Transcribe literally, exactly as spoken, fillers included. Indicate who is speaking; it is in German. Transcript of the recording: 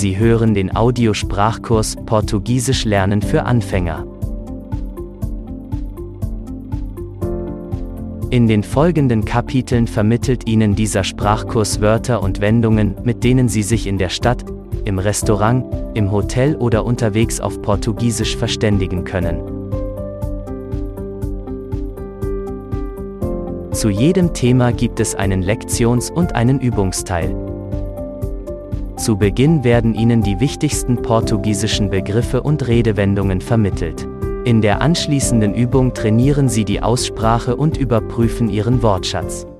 Speaker 1: Sie hören den Audiosprachkurs Portugiesisch lernen für Anfänger. In den folgenden Kapiteln vermittelt Ihnen dieser Sprachkurs Wörter und Wendungen, mit denen Sie sich in der Stadt, im Restaurant, im Hotel oder unterwegs auf Portugiesisch verständigen können. Zu jedem Thema gibt es einen Lektions- und einen Übungsteil. Zu Beginn werden Ihnen die wichtigsten portugiesischen Begriffe und Redewendungen vermittelt. In der anschließenden Übung trainieren Sie die Aussprache und überprüfen Ihren Wortschatz.